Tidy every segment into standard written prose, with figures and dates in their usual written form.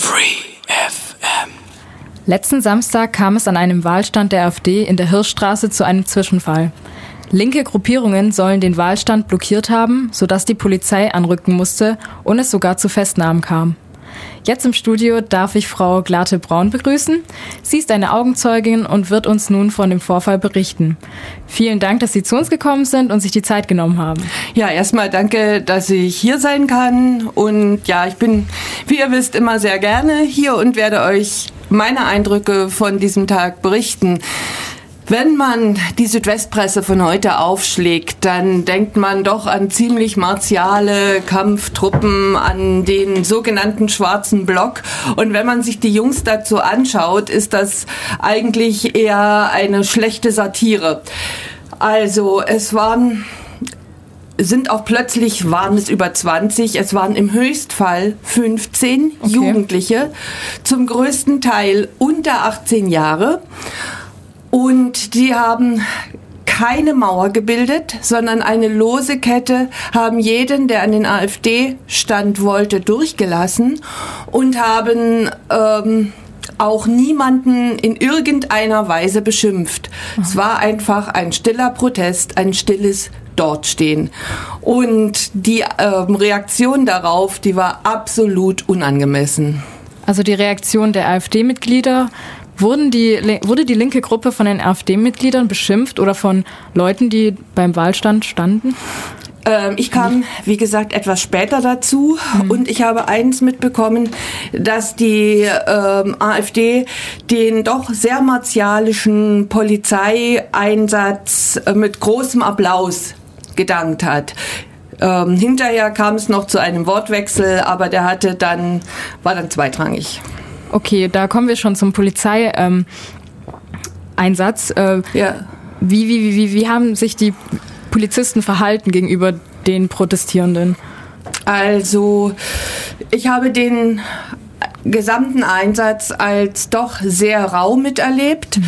Free FM. Letzten Samstag kam es an einem Wahlstand der AfD in der Hirschstraße zu einem Zwischenfall. Linke Gruppierungen sollen den Wahlstand blockiert haben, sodass die Polizei anrücken musste und es sogar zu Festnahmen kam. Jetzt im Studio darf ich Frau Glate-Braun begrüßen. Sie ist eine Augenzeugin und wird uns nun von dem Vorfall berichten. Vielen Dank, dass Sie zu uns gekommen sind und sich die Zeit genommen haben. Ja, erstmal danke, dass ich hier sein kann. Und ja, ich bin, wie ihr wisst, immer sehr gerne hier und werde euch meine Eindrücke von diesem Tag berichten. Wenn man die Südwestpresse von heute aufschlägt, dann denkt man doch an ziemlich martiale Kampftruppen, an den sogenannten Schwarzen Block. Und wenn man sich die Jungs dazu anschaut, ist das eigentlich eher eine schlechte Satire. Also waren es über 20, es waren im Höchstfall 15 Jugendliche, zum größten Teil unter 18 Jahre. Und die haben keine Mauer gebildet, sondern eine lose Kette, haben jeden, der an den AfD-Stand wollte, durchgelassen und haben auch niemanden in irgendeiner Weise beschimpft. Es war einfach ein stiller Protest, ein stilles Dortstehen. Und die Reaktion darauf, die war absolut unangemessen. Also die Reaktion der AfD-Mitglieder, wurde die linke Gruppe von den AfD-Mitgliedern beschimpft oder von Leuten, die beim Wahlstand standen? Ich kam, wie gesagt, etwas später dazu und ich habe eins mitbekommen, dass die AfD den doch sehr martialischen Polizeieinsatz mit großem Applaus gedankt hat. Hinterher kam es noch zu einem Wortwechsel, aber der war dann zweitrangig. Okay, da kommen wir schon zum Polizeieinsatz. Ja. Wie haben sich die Polizisten verhalten gegenüber den Protestierenden? Also, ich habe den gesamten Einsatz als doch sehr rau miterlebt.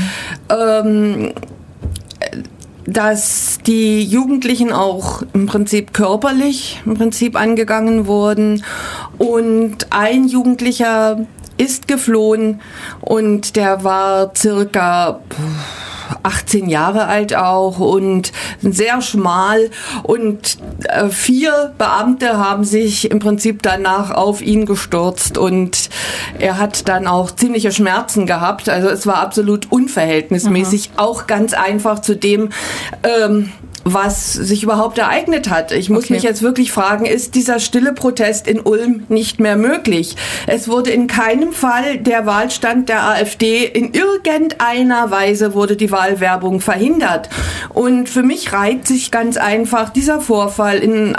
Dass die Jugendlichen auch im Prinzip körperlich angegangen wurden und ein Jugendlicher ist geflohen und der war circa 18 Jahre alt auch und sehr schmal und 4 Beamte haben sich im Prinzip danach auf ihn gestürzt und er hat dann auch ziemliche Schmerzen gehabt. Also es war absolut unverhältnismäßig, auch ganz einfach zu dem, was sich überhaupt ereignet hat. Ich muss mich jetzt wirklich fragen, ist dieser stille Protest in Ulm nicht mehr möglich? Es wurde in keinem Fall der Wahlstand der AfD, in irgendeiner Weise wurde die Wahlwerbung verhindert. Und für mich reiht sich ganz einfach dieser Vorfall in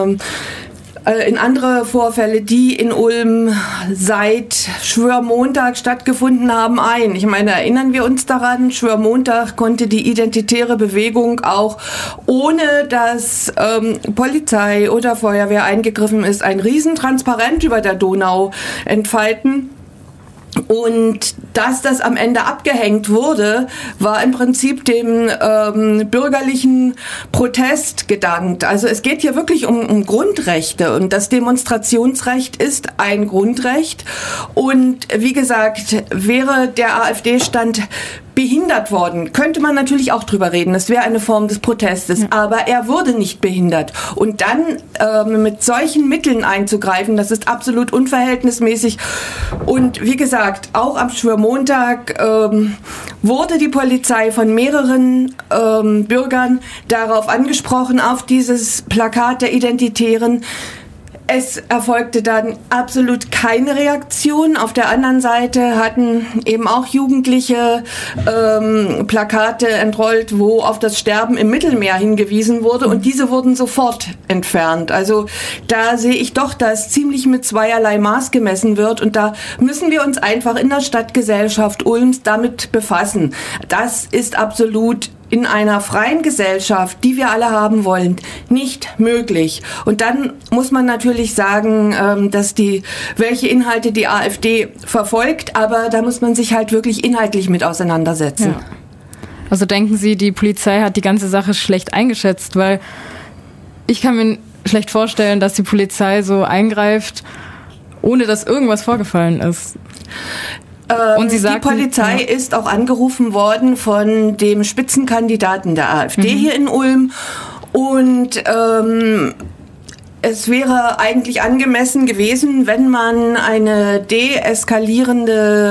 andere Vorfälle, die in Ulm seit Schwörmontag stattgefunden haben, ein. Ich meine, erinnern wir uns daran, Schwörmontag konnte die identitäre Bewegung auch, ohne dass Polizei oder Feuerwehr eingegriffen ist, ein Riesentransparent über der Donau entfalten. Und dass das am Ende abgehängt wurde, war im Prinzip dem bürgerlichen Protest gedankt. Also es geht hier wirklich um Grundrechte und das Demonstrationsrecht ist ein Grundrecht. Und wie gesagt, wäre der AfD-Stand behindert worden, könnte man natürlich auch drüber reden. Das wäre eine Form des Protestes. Aber er wurde nicht behindert. Und dann mit solchen Mitteln einzugreifen, das ist absolut unverhältnismäßig. Und wie gesagt, auch am Schwörmontag wurde die Polizei von mehreren Bürgern darauf angesprochen, auf dieses Plakat der Identitären. Es erfolgte dann absolut keine Reaktion. Auf der anderen Seite hatten eben auch Jugendliche Plakate entrollt, wo auf das Sterben im Mittelmeer hingewiesen wurde und diese wurden sofort entfernt. Also da sehe ich doch, dass ziemlich mit zweierlei Maß gemessen wird und da müssen wir uns einfach in der Stadtgesellschaft Ulms damit befassen. Das ist absolut in einer freien Gesellschaft, die wir alle haben wollen, nicht möglich. Und dann muss man natürlich sagen, dass welche Inhalte die AfD verfolgt, aber da muss man sich halt wirklich inhaltlich mit auseinandersetzen. Ja. Also denken Sie, die Polizei hat die ganze Sache schlecht eingeschätzt, weil ich kann mir schlecht vorstellen, dass die Polizei so eingreift ohne dass irgendwas vorgefallen ist. Und Sie sagten, die Polizei ist auch angerufen worden von dem Spitzenkandidaten der AfD hier in Ulm. Und es wäre eigentlich angemessen gewesen, wenn man eine deeskalierend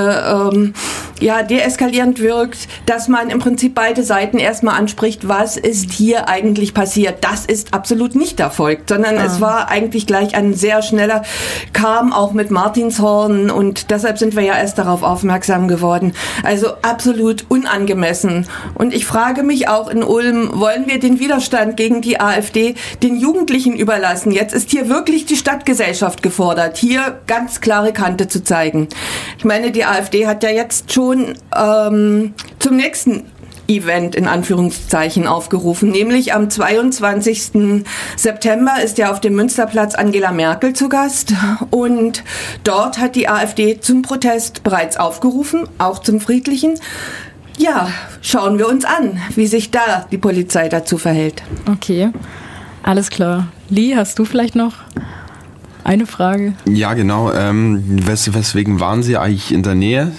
wirkt, dass man im Prinzip beide Seiten erstmal anspricht, was ist hier eigentlich passiert. Das ist absolut nicht erfolgt, sondern es war eigentlich gleich ein sehr schneller, kam auch mit Martinshorn und deshalb sind wir ja erst darauf aufmerksam geworden. Also absolut unangemessen. Und ich frage mich auch in Ulm, wollen wir den Widerstand gegen die AfD den Jugendlichen überlassen? Jetzt ist hier wirklich die Stadtgesellschaft gefordert, hier ganz klare Kante zu zeigen. Ich meine, die AfD hat ja jetzt schon zum nächsten Event in Anführungszeichen aufgerufen, nämlich am 22. September ist ja auf dem Münsterplatz Angela Merkel zu Gast und dort hat die AfD zum Protest bereits aufgerufen, auch zum friedlichen. Ja, schauen wir uns an, wie sich da die Polizei dazu verhält. Okay, alles klar. Lee, hast du vielleicht noch eine Frage? Ja, genau. Weswegen waren Sie eigentlich in der Nähe?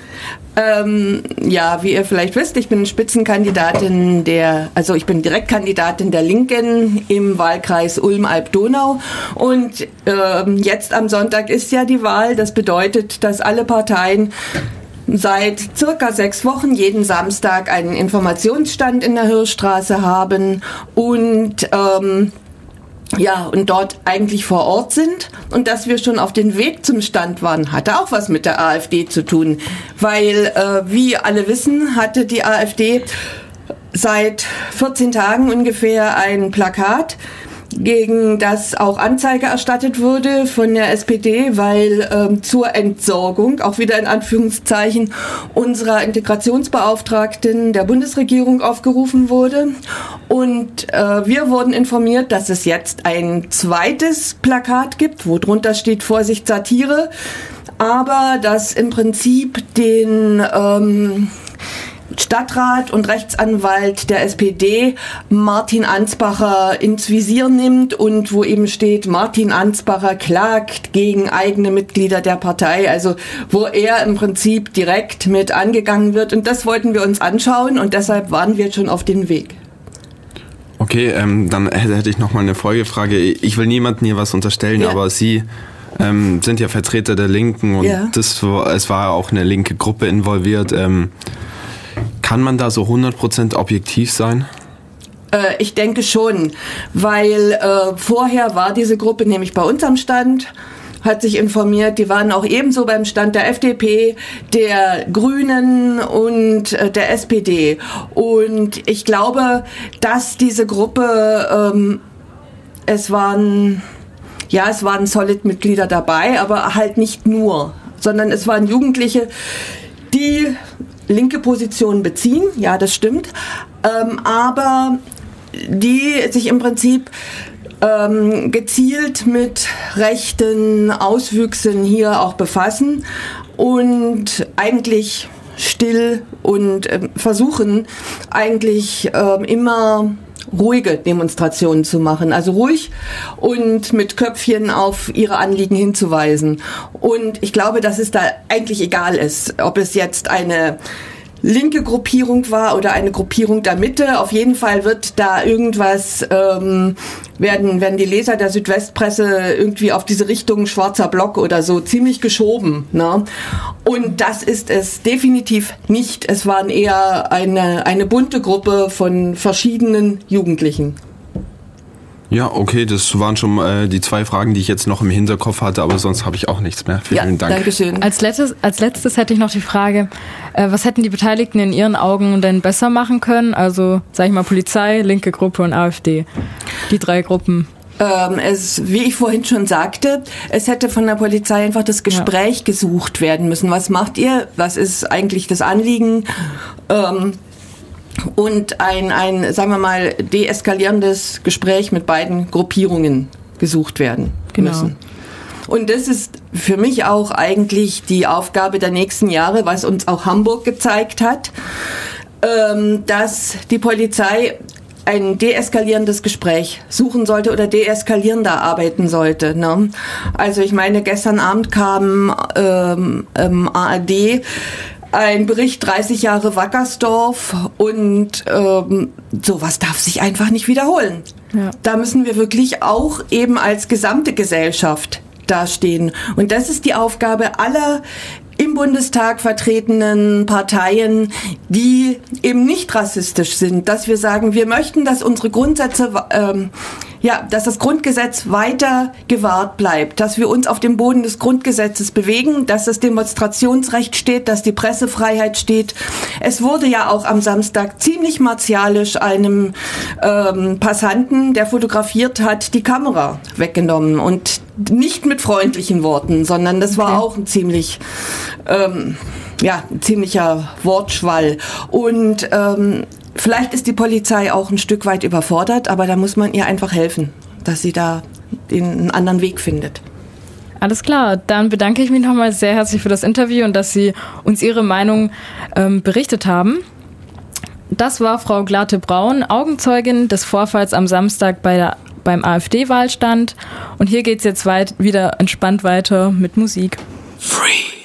Ja, wie ihr vielleicht wisst, ich bin Spitzenkandidatin ich bin Direktkandidatin der Linken im Wahlkreis Ulm-Alb-Donau und jetzt am Sonntag ist ja die Wahl. Das bedeutet, dass alle Parteien seit circa 6 Wochen jeden Samstag einen Informationsstand in der Hirschstraße haben und und dort eigentlich vor Ort sind und dass wir schon auf den Weg zum Stand waren, hatte auch was mit der AfD zu tun, weil wie alle wissen, hatte die AfD seit 14 Tagen ungefähr ein Plakat, gegen das auch Anzeige erstattet wurde von der SPD, weil zur Entsorgung, auch wieder in Anführungszeichen, unserer Integrationsbeauftragten der Bundesregierung aufgerufen wurde. Und wir wurden informiert, dass es jetzt ein zweites Plakat gibt, wo drunter steht Vorsicht Satire, aber das im Prinzip den Stadtrat und Rechtsanwalt der SPD Martin Ansbacher ins Visier nimmt und wo eben steht, Martin Ansbacher klagt gegen eigene Mitglieder der Partei, also wo er im Prinzip direkt mit angegangen wird und das wollten wir uns anschauen und deshalb waren wir schon auf dem Weg. Okay, dann hätte ich noch mal eine Folgefrage. Ich will niemandem hier was unterstellen, aber Sie sind ja Vertreter der Linken und es war auch eine linke Gruppe involviert. Kann man da so 100% objektiv sein? Ich denke schon, weil vorher war diese Gruppe nämlich bei uns am Stand, hat sich informiert, die waren auch ebenso beim Stand der FDP, der Grünen und der SPD. Und ich glaube, dass diese Gruppe, es waren Solid-Mitglieder dabei, aber halt nicht nur, sondern es waren Jugendliche, die linke Positionen beziehen, ja, das stimmt, aber die sich im Prinzip gezielt mit rechten Auswüchsen hier auch befassen und eigentlich still und versuchen eigentlich immer ruhige Demonstrationen zu machen, also ruhig und mit Köpfchen auf ihre Anliegen hinzuweisen. Und ich glaube, dass es da eigentlich egal ist, ob es jetzt eine linke Gruppierung war oder eine Gruppierung der Mitte. Auf jeden Fall wird da irgendwas, werden die Leser der Südwestpresse irgendwie auf diese Richtung schwarzer Block oder so ziemlich geschoben. Ne? Und das ist es definitiv nicht. Es waren eher eine bunte Gruppe von verschiedenen Jugendlichen. Ja, okay, das waren schon die 2 Fragen, die ich jetzt noch im Hinterkopf hatte, aber sonst habe ich auch nichts mehr. Vielen Dank. Dankeschön. Als letztes hätte ich noch die Frage, was hätten die Beteiligten in Ihren Augen denn besser machen können? Also, sag ich mal, Polizei, linke Gruppe und AfD. Die 3 Gruppen. Wie ich vorhin schon sagte, es hätte von der Polizei einfach das Gespräch gesucht werden müssen. Was macht ihr? Was ist eigentlich das Anliegen? Und ein, sagen wir mal, deeskalierendes Gespräch mit beiden Gruppierungen gesucht werden müssen. Und das ist für mich auch eigentlich die Aufgabe der nächsten Jahre, was uns auch Hamburg gezeigt hat, dass die Polizei ein deeskalierendes Gespräch suchen sollte oder deeskalierender arbeiten sollte. Ne? Also ich meine, gestern Abend kam ARD ein Bericht 30 Jahre Wackersdorf und sowas darf sich einfach nicht wiederholen. Ja. Da müssen wir wirklich auch eben als gesamte Gesellschaft dastehen. Und das ist die Aufgabe aller im Bundestag vertretenen Parteien, die eben nicht rassistisch sind, dass wir sagen, wir möchten, dass unsere Grundsätze, dass das Grundgesetz weiter gewahrt bleibt, dass wir uns auf dem Boden des Grundgesetzes bewegen, dass das Demonstrationsrecht steht, dass die Pressefreiheit steht. Es wurde ja auch am Samstag ziemlich martialisch einem Passanten, der fotografiert hat, die Kamera weggenommen und nicht mit freundlichen Worten, sondern das war auch ein ziemlicher Wortschwall. Und vielleicht ist die Polizei auch ein Stück weit überfordert, aber da muss man ihr einfach helfen, dass sie da einen anderen Weg findet. Alles klar, dann bedanke ich mich nochmal sehr herzlich für das Interview und dass Sie uns Ihre Meinung berichtet haben. Das war Frau Glate-Braun, Augenzeugin des Vorfalls am Samstag beim AfD-Wahlstand. Und hier geht's jetzt wieder entspannt weiter mit Musik. Free.